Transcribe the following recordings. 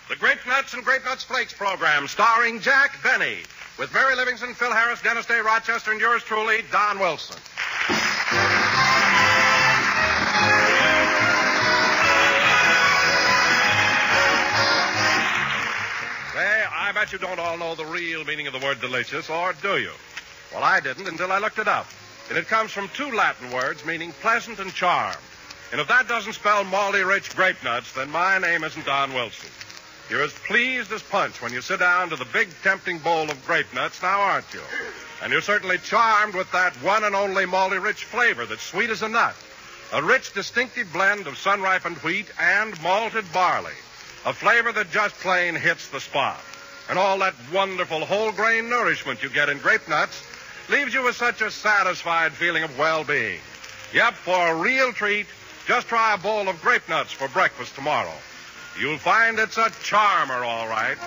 The Grape Nuts and Grape Nuts Flakes program, starring Jack Benny, with Mary Livingston, Phil Harris, Dennis Day, Rochester, and yours truly, Don Wilson. Say, I bet you don't all know the real meaning of the word delicious, or do you? Well, I didn't until I looked it up. And it comes from two Latin words meaning pleasant and charmed. And if that doesn't spell malty rich grape nuts, then my name isn't Don Wilson. You're as pleased as punch when you sit down to the big, tempting bowl of grape nuts, now aren't you? And you're certainly charmed with that one and only malty rich flavor that's sweet as a nut. A rich, distinctive blend of sun-ripened wheat and malted barley. A flavor that just plain hits the spot. And all that wonderful whole-grain nourishment you get in grape nuts leaves you with such a satisfied feeling of well-being. Yep, for a real treat, just try a bowl of grape nuts for breakfast tomorrow. You'll find it's a charmer, all right.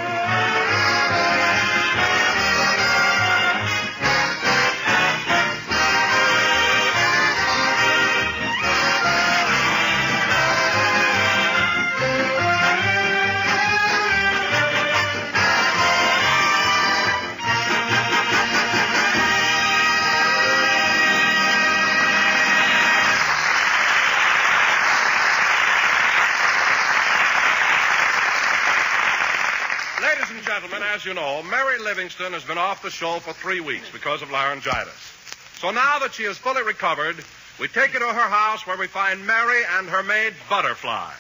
Gentlemen, as you know, Mary Livingston has been off the show for 3 weeks because of laryngitis. So now that she is fully recovered, we take her to her house where we find Mary and her maid, Butterfly.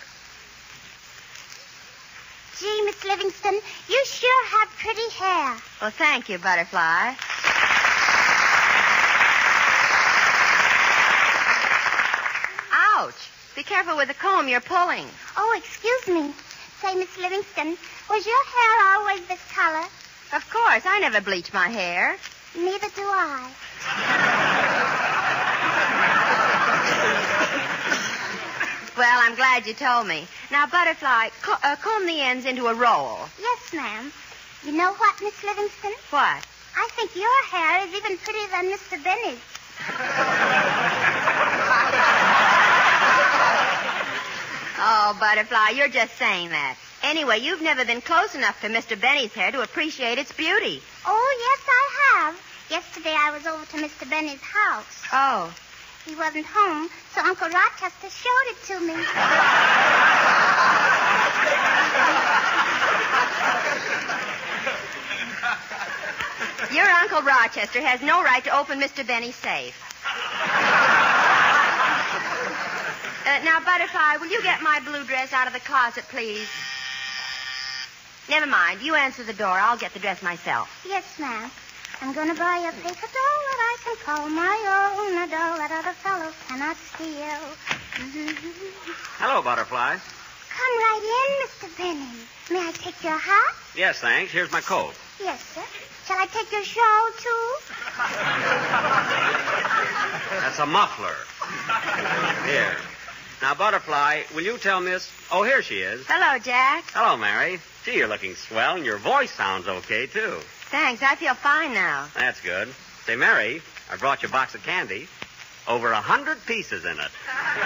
Gee, Miss Livingston, you sure have pretty hair. Well, thank you, Butterfly. Ouch. Be careful with the comb you're pulling. Oh, excuse me. Say, Miss Livingston, was your hair always this color? Of course. I never bleach my hair. Neither do I. Well, I'm glad you told me. Now, Butterfly, comb the ends into a roll. Yes, ma'am. You know what, Miss Livingston? What? I think your hair is even prettier than Mr. Benny's. Oh, Butterfly, you're just saying that. Anyway, you've never been close enough to Mr. Benny's hair to appreciate its beauty. Oh, yes, I have. Yesterday I was over to Mr. Benny's house. Oh. He wasn't home, so Uncle Rochester showed it to me. Your Uncle Rochester has no right to open Mr. Benny's safe. Now, Butterfly, will you get my blue dress out of the closet, please? Never mind. You answer the door. I'll get the dress myself. Yes, ma'am. I'm going to buy a paper doll that I can call my own, a doll that other fellows cannot steal. Hello, Butterfly. Come right in, Mr. Benny. May I take your hat? Yes, thanks. Here's my coat. Yes, sir. Shall I take your shawl, too? That's a muffler. Here. Now, Butterfly, will you tell Miss... Oh, here she is. Hello, Jack. Hello, Mary. Gee, you're looking swell, and your voice sounds okay, too. Thanks. I feel fine now. That's good. Say, Mary, I brought you a box of candy. Over 100 pieces in it.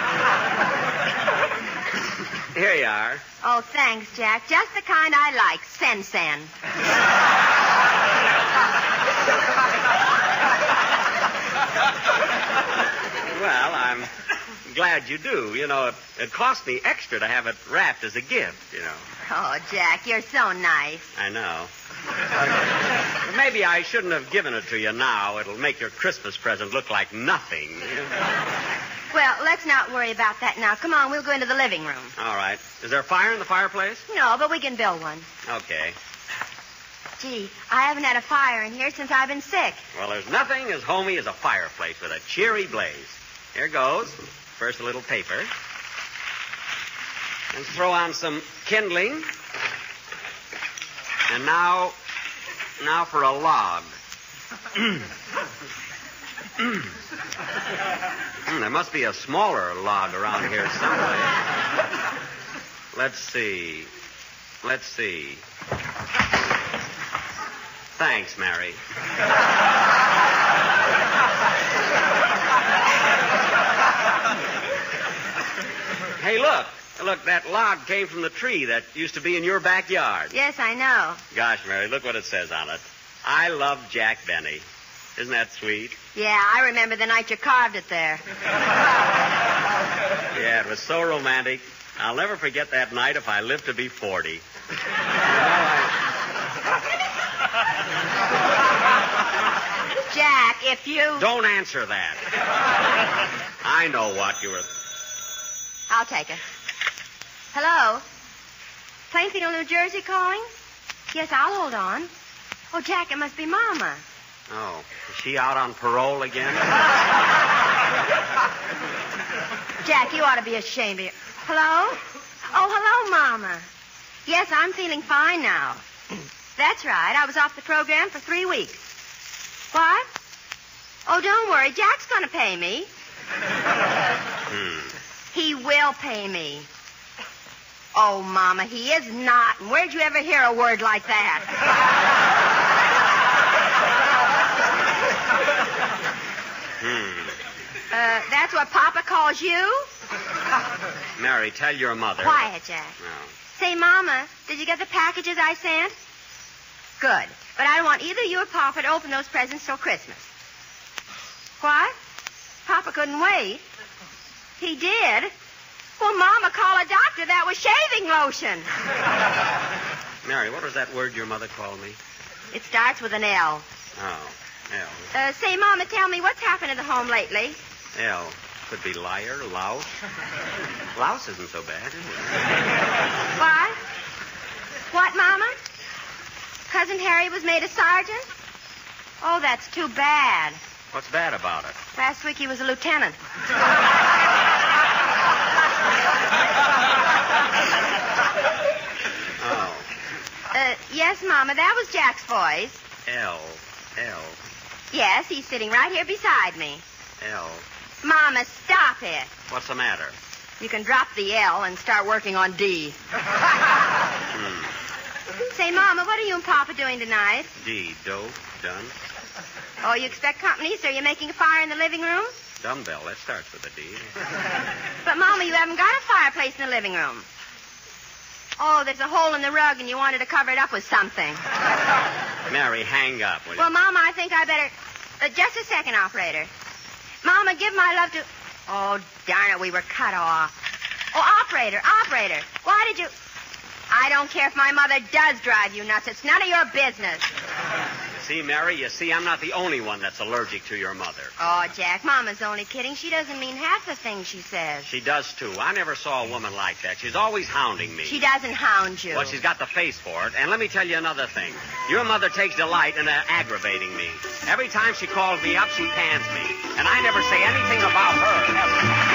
Here you are. Oh, thanks, Jack. Just the kind I like. Sen. Well, I'm glad you do. You know, it cost me extra to have it wrapped as a gift, you know. Oh, Jack, you're so nice. I know. Maybe I shouldn't have given it to you now. It'll make your Christmas present look like nothing. Well, let's not worry about that now. Come on, we'll go into the living room. All right. Is there a fire in the fireplace? No, but we can build one. Okay. Gee, I haven't had a fire in here since I've been sick. Well, there's nothing as homey as a fireplace with a cheery blaze. Here goes. First, a little paper. And throw on some kindling. And now for a log. There must be a smaller log around here somewhere. Let's see. Thanks, Mary. Hey, look. Look, that log came from the tree that used to be in your backyard. Yes, I know. Gosh, Mary, look what it says on it. I love Jack Benny. Isn't that sweet? Yeah, I remember the night you carved it there. Yeah, it was so romantic. I'll never forget that night if I live to be 40. Jack, if you... Don't answer that. I know what you were... I'll take it. Hello? Plainfield, New Jersey calling? Yes, I'll hold on. Oh, Jack, it must be Mama. Oh, is she out on parole again? Jack, you ought to be ashamed of you. Hello? Oh, hello, Mama. Yes, I'm feeling fine now. That's right. I was off the program for 3 weeks. What? Oh, don't worry. Jack's going to pay me. He will pay me. Oh, Mama, he is not. And where'd you ever hear a word like that? That's what Papa calls you? Mary, tell your mother. Quiet, Jack. No. Say, Mama, did you get the packages I sent? Good. But I don't want either you or Papa to open those presents till Christmas. What? Papa couldn't wait. He did? Well, Mama, call a doctor. That was shaving lotion. Mary, what was that word your mother called me? It starts with an L. Oh, L. Say, Mama, tell me what's happened to the home lately. L. Could be liar, louse. Louse isn't so bad, is it? What? What, Mama? Cousin Harry was made a sergeant? Oh, that's too bad. What's bad about it? Last week he was a lieutenant. Oh. Yes, Mama, that was Jack's voice. L. Yes, he's sitting right here beside me. L. Mama, stop it. What's the matter? You can drop the L and start working on D. Say, Mama, what are you and Papa doing tonight? D. Dope. Done. Oh, you expect company, so you're making a fire in the living room? Dumbbell. That starts with a D. But, Mama, you haven't got a fireplace in the living room. Oh, there's a hole in the rug, and you wanted to cover it up with something. Mary, hang up, will you? Well, Mama, I think I better... just a second, operator. Mama, give my love to... Oh, darn it, we were cut off. Oh, operator, why did you... I don't care if my mother does drive you nuts. It's none of your business. See, Mary, I'm not the only one that's allergic to your mother. Oh, Jack, Mama's only kidding. She doesn't mean half the things she says. She does, too. I never saw a woman like that. She's always hounding me. She doesn't hound you. Well, she's got the face for it. And let me tell you another thing. Your mother takes delight in aggravating me. Every time she calls me up, she pans me. And I never say anything about her, ever.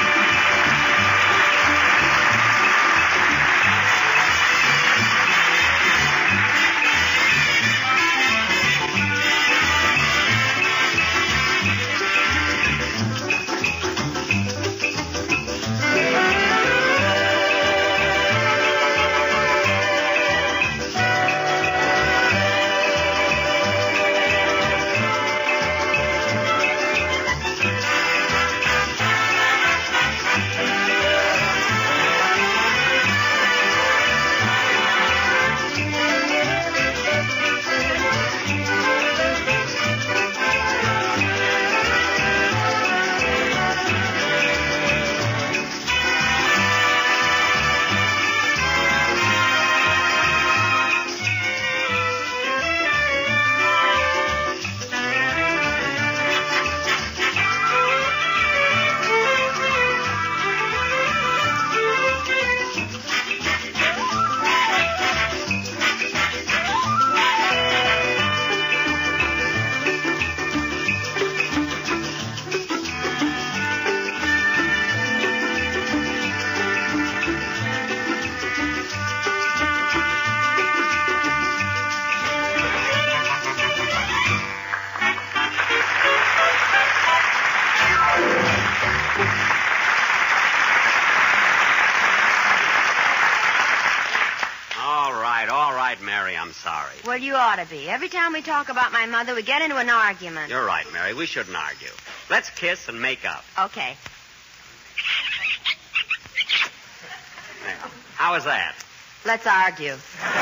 All right, Mary, I'm sorry. Well, you ought to be. Every time we talk about my mother, we get into an argument. You're right, Mary. We shouldn't argue. Let's kiss and make up. Okay. There. How is that? Let's argue.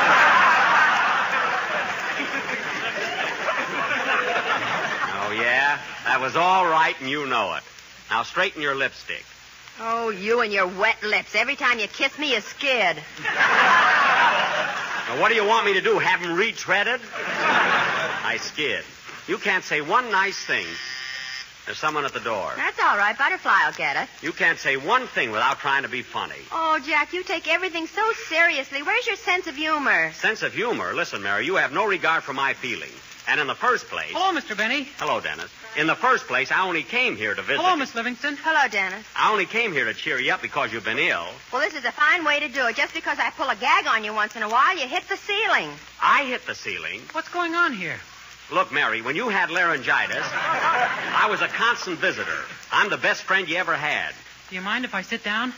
Oh, yeah? That was all right, and you know it. Now straighten your lipstick. Oh, you and your wet lips. Every time you kiss me, you skid. Now, what do you want me to do, have them retreaded? I skid. You can't say one nice thing. There's someone at the door. That's all right. Butterfly will get it. You can't say one thing without trying to be funny. Oh, Jack, you take everything so seriously. Where's your sense of humor? Sense of humor? Listen, Mary, you have no regard for my feelings. And in the first place... Hello, Mr. Benny. Hello, Dennis. In the first place, I only came here to visit. Hello, Miss Livingston. Hello, Dennis. I only came here to cheer you up because you've been ill. Well, this is a fine way to do it. Just because I pull a gag on you once in a while, you hit the ceiling. I hit the ceiling. What's going on here? Look, Mary, when you had laryngitis, I was a constant visitor. I'm the best friend you ever had. Do you mind if I sit down?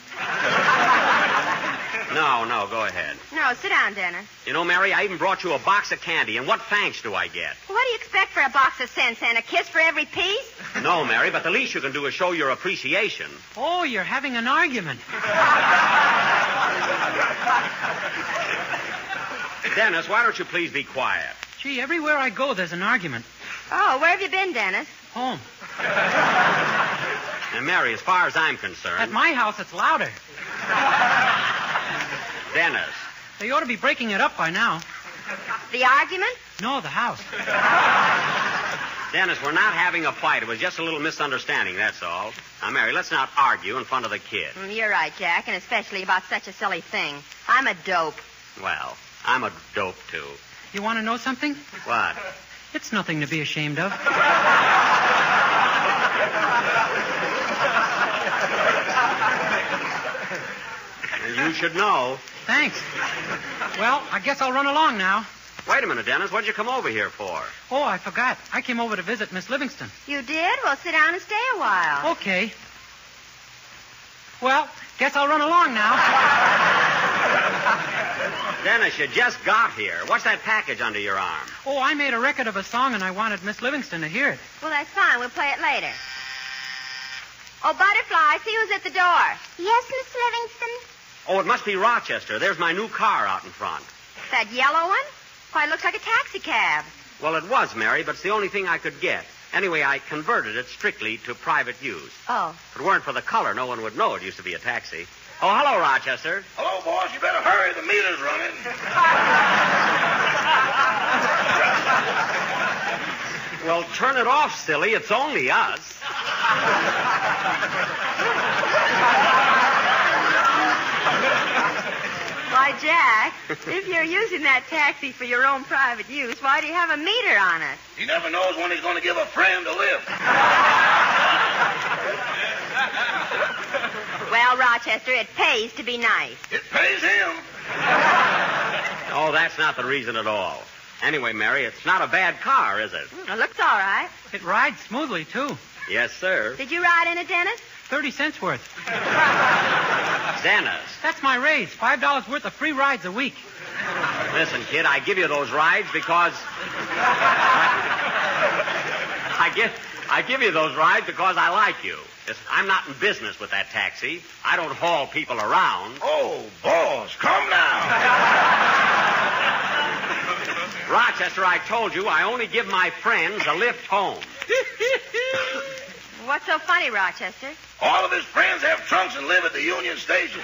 No, go ahead. No, sit down, Dennis. You know, Mary, I even brought you a box of candy, and what thanks do I get? Well, what do you expect for a box of cents, and a kiss for every piece? No, Mary, but the least you can do is show your appreciation. Oh, you're having an argument. Dennis, why don't you please be quiet? Gee, everywhere I go, there's an argument. Oh, where have you been, Dennis? Home. And Mary, as far as I'm concerned... At my house, it's louder. Dennis. They ought to be breaking it up by now. The argument? No, the house. Dennis, we're not having a fight. It was just a little misunderstanding, that's all. Now, Mary, let's not argue in front of the kid. You're right, Jack, and especially about such a silly thing. I'm a dope. Well, I'm a dope, too. You want to know something? What? It's nothing to be ashamed of. You should know. Thanks. Well, I guess I'll run along now. Wait a minute, Dennis. What'd you come over here for? Oh, I forgot. I came over to visit Miss Livingston. You did? Well, sit down and stay a while. Okay. Well, guess I'll run along now. Dennis, you just got here. What's that package under your arm? Oh, I made a record of a song, and I wanted Miss Livingston to hear it. Well, that's fine. We'll play it later. Oh, Butterfly, see who's at the door. Yes, Miss Livingston? Oh, it must be Rochester. There's my new car out in front. That yellow one? Why, it looks like a taxi cab. Well, it was, Mary, but it's the only thing I could get. Anyway, I converted it strictly to private use. Oh. If it weren't for the color, no one would know it used to be a taxi. Oh, hello, Rochester. Hello, boss. You better hurry. The meter's running. Well, turn it off, silly. It's only us. Why, Jack, if you're using that taxi for your own private use, why do you have a meter on it? He never knows when he's going to give a friend a lift. Well, Rochester, it pays to be nice. It pays him. Oh, that's not the reason at all. Anyway, Mary, it's not a bad car, is it? It looks all right. It rides smoothly, too. Yes, sir. Did you ride in it, Dennis? 30 cents worth. Dennis. That's my raise. $5 worth of free rides a week. Listen, kid, I give you those rides because... I give you those rides because I like you. Listen, I'm not in business with that taxi. I don't haul people around. Oh, boss, come now. Rochester, I told you I only give my friends a lift home. What's so funny, Rochester? All of his friends have trunks and live at the Union Station.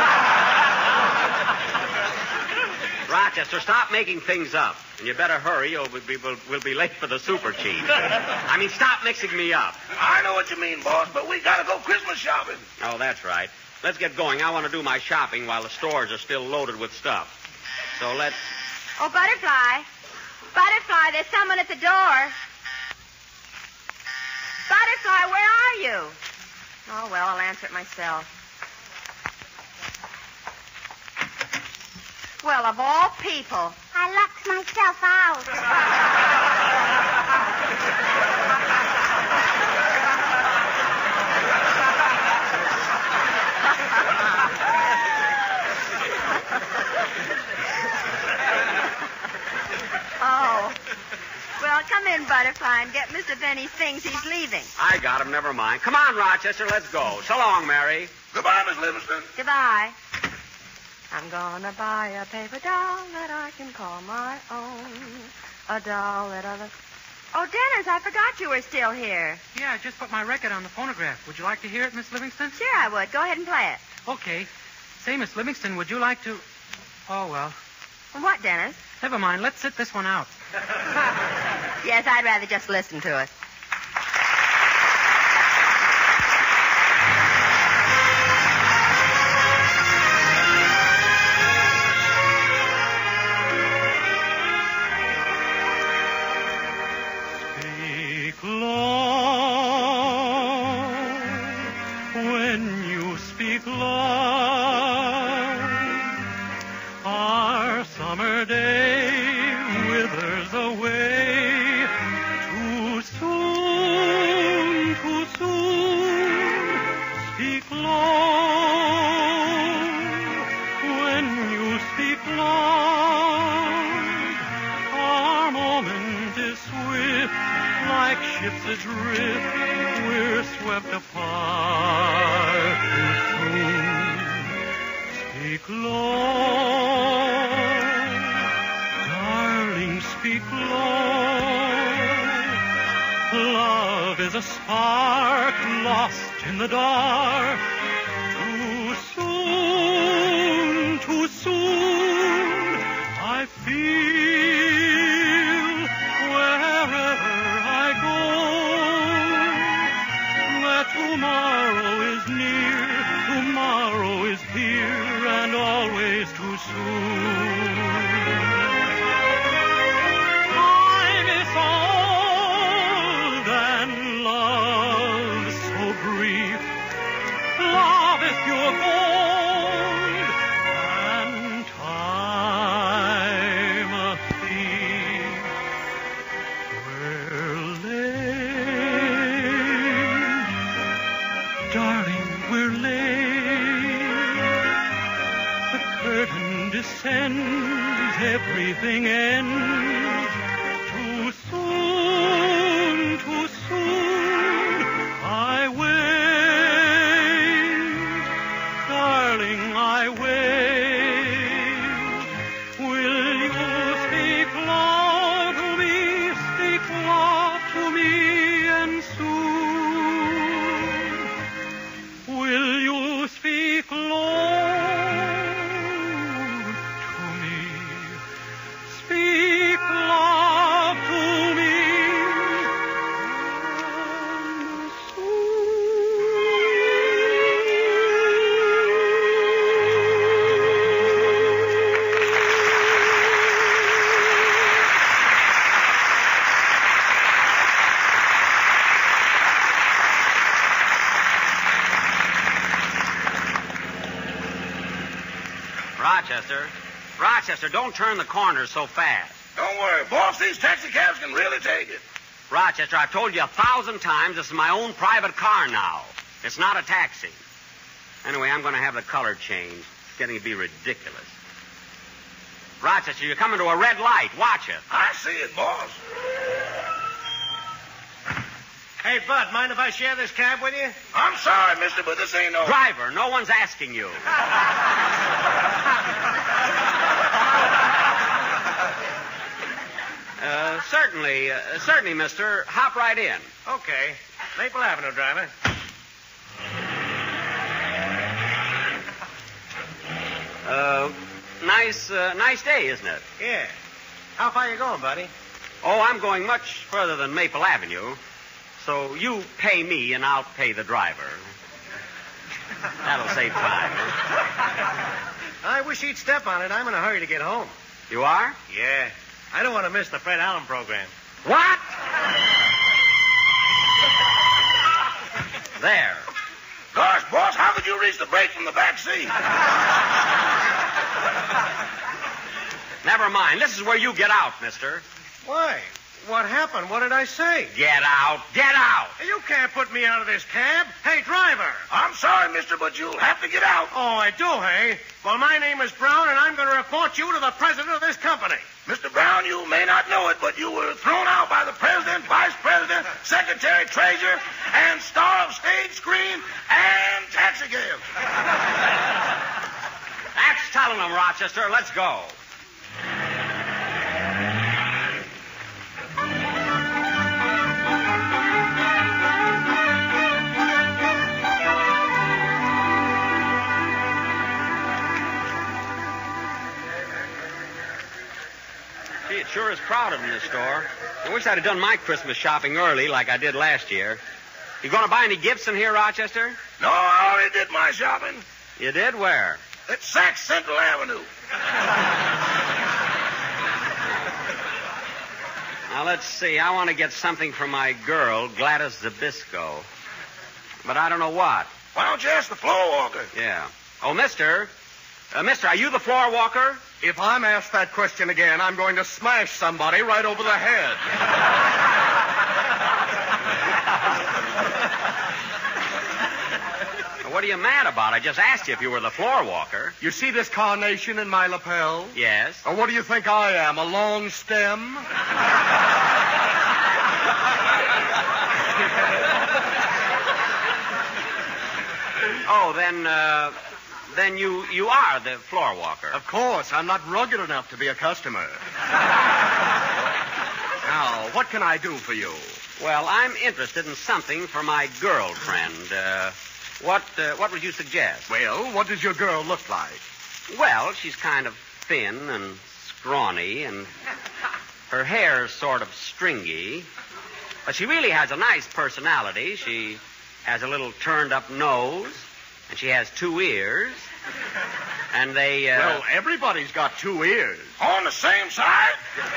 Rochester, stop making things up. And you better hurry or we'll be late for the super cheat. I mean, stop mixing me up. I know what you mean, boss, but we got to go Christmas shopping. Oh, that's right. Let's get going. I want to do my shopping while the stores are still loaded with stuff. So let's... Oh, Butterfly. Butterfly, there's someone at the door. Butterfly, where are you? Oh, well, I'll answer it myself. Well, of all people. I locked myself out. Oh. Well, come in, Butterfly, and get Mr. Benny's things. He's leaving. I got him. Never mind. Come on, Rochester. Let's go. So long, Mary. Goodbye, Miss Livingston. Goodbye. I'm gonna buy a paper doll that I can call my own. A doll that other... Oh, Dennis, I forgot you were still here. Yeah, I just put my record on the phonograph. Would you like to hear it, Miss Livingston? Sure, I would. Go ahead and play it. Okay. Say, Miss Livingston, would you like to... Oh, well. What, Dennis? Never mind. Let's sit this one out. Yes, I'd rather just listen to it. Speak low when you speak low. Our summer day withers away too soon, too soon. Speak low when you speak loud. Our moment is swift, like ships adrift. We're swept apart too soon. Speak low, darling, speak low. Love is a spark lost in the dark. Too soon, too soon. I feel wherever I go that tomorrow is near, tomorrow is here, and always too soon. Time is old and love so brief. Love is pure gold and time a thief. We're late, darling, we're late. The curtain descends, everything ends. Too soon, too soon. I wait, darling, I wait. Will you speak low to me, speak love to me, and soon? Will you speak low to me, speak love to me, and Rochester, don't turn the corner so fast. Don't worry, boss. These taxi cabs can really take it. Rochester, I've told you 1,000 times this is my own private car now. It's not a taxi. Anyway, I'm going to have the color changed. It's getting to be ridiculous. Rochester, you're coming to a red light. Watch it. I see it, boss. Hey, Bud, mind if I share this cab with you? I'm sorry, mister, but this ain't no... Driver, no one's asking you. Certainly, mister. Hop right in. Okay. Maple Avenue, driver. Nice day, isn't it? Yeah. How far you going, buddy? Oh, I'm going much further than Maple Avenue. So you pay me and I'll pay the driver. That'll save time. I wish he'd step on it. I'm in a hurry to get home. You are? Yeah. I don't want to miss the Fred Allen program. What? There. Gosh, boss, how could you reach the brake from the back seat? Never mind. This is where you get out, mister. Why? What happened? What did I say? Get out. Get out. You can't put me out of this cab. Hey, driver. I'm sorry, mister, but you'll have to get out. Oh, I do, hey? Well, my name is Brown, and I'm going to report you to the president of this company. Mr. Brown, you may not know it, but you were thrown out by the president, vice president, secretary, treasurer, and star of stage, screen, and taxi cab. That's telling them, Rochester. Let's go. Gee, it sure is crowded in this store. I wish I'd have done my Christmas shopping early like I did last year. You going to buy any gifts in here, Rochester? No, I already did my shopping. You did? Where? At Saks Central Avenue. Now, let's see. I want to get something for my girl, Gladys Zabisco. But I don't know what. Why don't you ask the floor walker? Yeah. Oh, mister. Mister, are you the floor walker? If I'm asked that question again, I'm going to smash somebody right over the head. What are you mad about? I just asked you if you were the floor walker. You see this carnation in my lapel? Yes. Or what do you think I am, a long stem? Oh, then you are the floor walker. Of course. I'm not rugged enough to be a customer. Now, what can I do for you? Well, I'm interested in something for my girlfriend. What would you suggest? Well, what does your girl look like? Well, she's kind of thin and scrawny, and her hair's sort of stringy. But she really has a nice personality. She has a little turned-up nose, and she has 2 ears. And they, Well, everybody's got 2 ears. On the same side?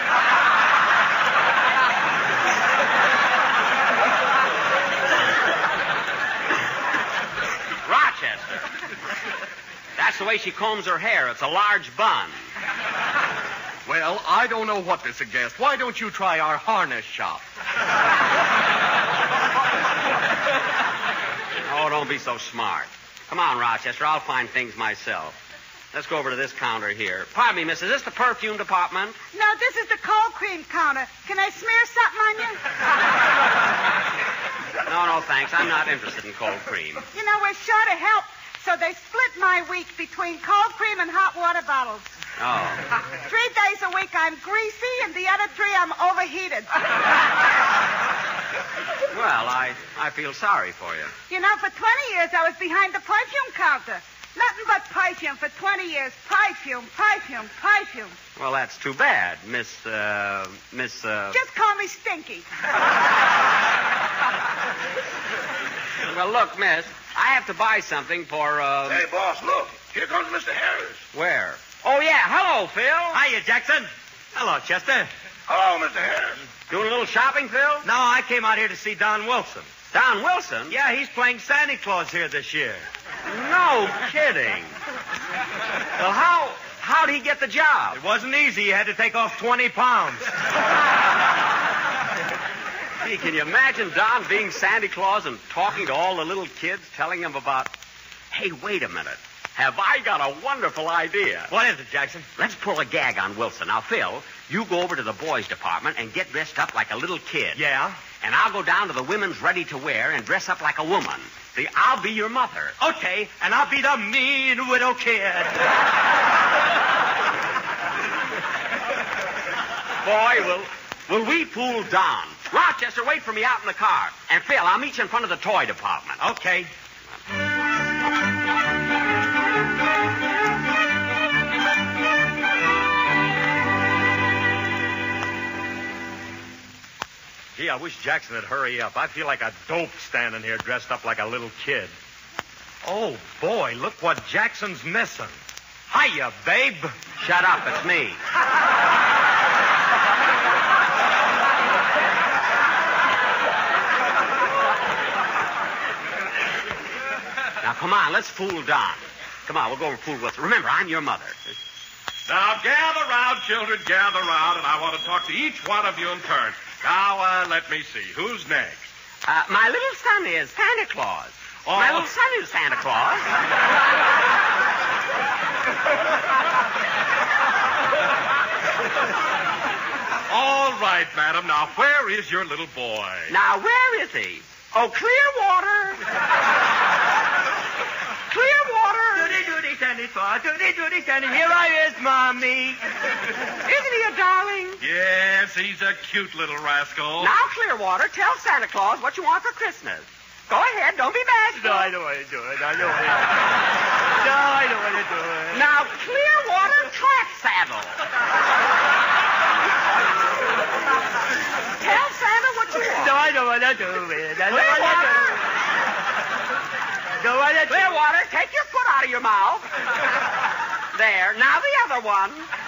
Rochester. That's the way she combs her hair. It's a large bun. Well, I don't know what to suggest. Why don't you try our harness shop? Oh, don't be so smart. Come on, Rochester. I'll find things myself. Let's go over to this counter here. Pardon me, miss. Is this the perfume department? No, this is the cold cream counter. Can I smear something on you? No, thanks. I'm not interested in cold cream. You know, we're short of help, so they split my week between cold cream and hot water bottles. Oh. 3 days a week I'm greasy, and the other 3 I'm overheated. Well, I feel sorry for you. You know, for 20 years I was behind the perfume counter. Nothing but perfume for 20 years. Perfume. Well, that's too bad, Miss. Just call me Stinky. Well, look, miss, I have to buy something for, Hey, boss, look. Here comes Mr. Harris. Where? Oh, yeah. Hello, Phil. Hiya, Jackson. Hello, Chester. Hello, Mr. Harris. Doing a little shopping, Phil? No, I came out here to see Don Wilson. Don Wilson? Yeah, he's playing Santa Claus here this year. No kidding. Well, how'd he get the job? It wasn't easy. He had to take off 20 pounds. Gee, can you imagine Don being Santa Claus and talking to all the little kids, telling them about... Hey, wait a minute. Have I got a wonderful idea? What is it, Jackson? Let's pull a gag on Wilson. Now, Phil, you go over to the boys' department and get dressed up like a little kid. Yeah? And I'll go down to the women's ready-to-wear and dress up like a woman. See, I'll be your mother. Okay, and I'll be the mean widow kid. Boy, will we fool Don. Rochester, wait for me out in the car. And, Phil, I'll meet you in front of the toy department. Okay. Gee, I wish Jackson would hurry up. I feel like a dope standing here dressed up like a little kid. Oh, boy, look what Jackson's missing. Hiya, babe. Shut up, it's me. Now, come on, let's fool Don. Come on, we'll go over and fool Wilson. Remember, I'm your mother. Now, gather round, children, gather round, and I want to talk to each one of you in turn. Now, let me see. Who's next? My little son is Santa Claus. Oh. My little son is Santa Claus. All right, madam. Now, where is your little boy? Now, where is he? Oh, Clearwater. Clearwater. Sandy Claus. Doody, Sandy. Here I is, Mommy. Isn't he a darling? Yes, he's a cute little rascal. Now, Clearwater, tell Santa Claus what you want for Christmas. Go ahead, don't be bashful. No, I don't want to do it. I don't want to. No, I don't want to do it. Now, Clearwater Clap Saddle. Tell Santa what you want. No, I don't want to do it. I don't want to do it. Clearwater, take your foot out of your mouth. There. Now the other one.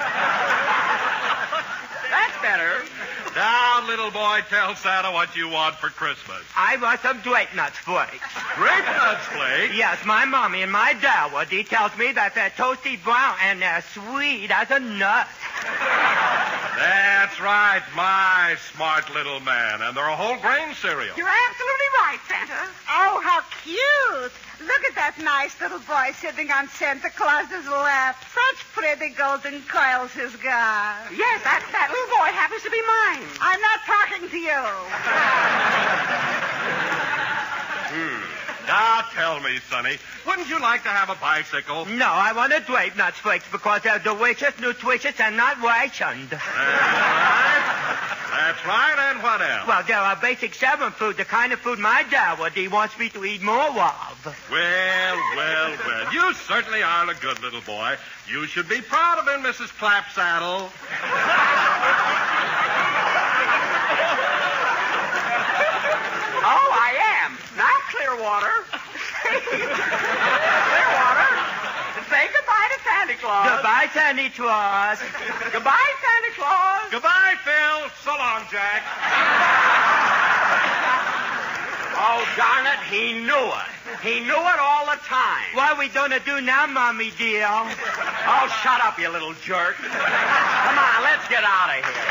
That's better. Now, little boy, tell Santa what you want for Christmas. I want some grape nuts flakes. Grape nuts flakes? Yes, my mommy and my dad, he tells me that they're toasty brown and they're sweet as a nut. That's right, my smart little man. And they're a whole grain cereal. You're absolutely right, Santa. Oh, how cute. Look at that nice little boy sitting on Santa Claus's lap. Such pretty golden coils he's got. Yes, that little boy happens to be mine. I'm not talking to you. Now tell me, Sonny, wouldn't you like to have a bicycle? No, I want a grape nuts flakes because they're delicious, nutritious, and not rationed. That's right, and what else? Well, they're our basic 7 food, the kind of food my dad he wants me to eat more of. Well. You certainly are a good little boy. You should be proud of him, Mrs. Clapsaddle. Oh, I am. Now, Clearwater. Clearwater, say goodbye to Santa Claus. Goodbye, Santa Claus. Goodbye, Santa Claus. Goodbye, Phil. So long, Jack. Oh, darn it, he knew it. He knew it all the time. What are we going to do now, Mommy dear? Oh, shut up, you little jerk. Come on, let's get out of here.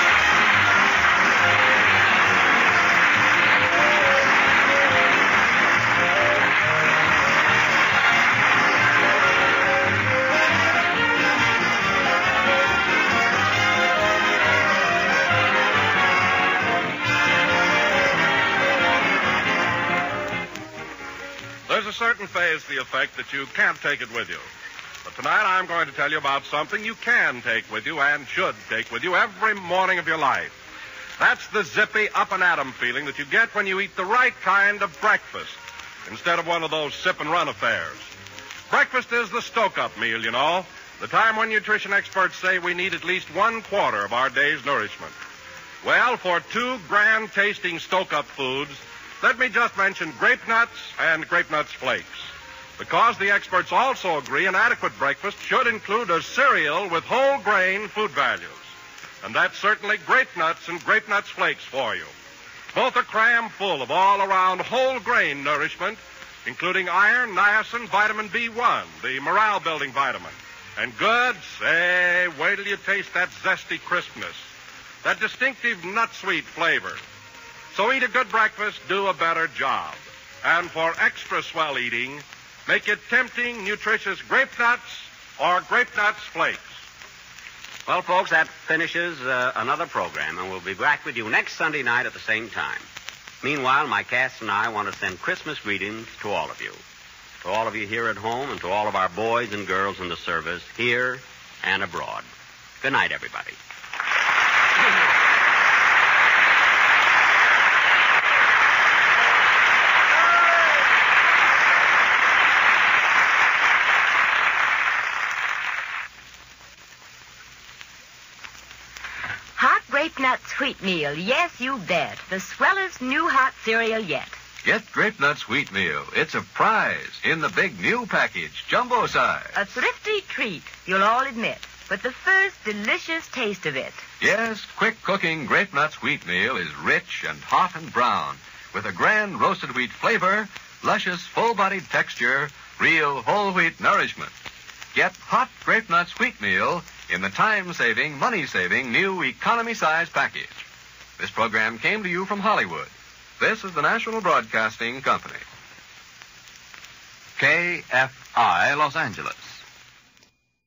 There's a certain phase to the effect that you can't take it with you. But tonight I'm going to tell you about something you can take with you and should take with you every morning of your life. That's the zippy up and atom feeling that you get when you eat the right kind of breakfast instead of one of those sip and run affairs. Breakfast is the stoke-up meal, you know, the time when nutrition experts say we need at least 1/4 of our day's nourishment. Well, for 2 grand-tasting stoke-up foods, let me just mention grape nuts and grape nuts flakes. Because the experts also agree an adequate breakfast should include a cereal with whole grain food values. And that's certainly grape nuts and grape nuts flakes for you. Both are cram full of all-around whole grain nourishment, including iron, niacin, vitamin B1, the morale-building vitamin. And good, say, wait till you taste that zesty crispness, that distinctive nut-sweet flavor. So eat a good breakfast, do a better job. And for extra swell eating, make it tempting, nutritious grape nuts or grape nuts flakes. Well, folks, that finishes another program, and we'll be back with you next Sunday night at the same time. Meanwhile, my cast and I want to send Christmas greetings to all of you. To all of you here at home and to all of our boys and girls in the service, here and abroad. Good night, everybody. Grape Nuts Wheat Meal. Yes, you bet. The swellest new hot cereal yet. Get Grape Nuts Wheat Meal. It's a prize in the big new package, jumbo size. A thrifty treat, you'll all admit, but the first delicious taste of it. Yes, quick-cooking Grape Nuts Wheat Meal is rich and hot and brown, with a grand roasted wheat flavor, luscious full-bodied texture, real whole wheat nourishment. Get hot Grape Nuts Wheat Meal in the time-saving, money-saving new economy-size package. This program came to you from Hollywood. This is the National Broadcasting Company. KFI, Los Angeles.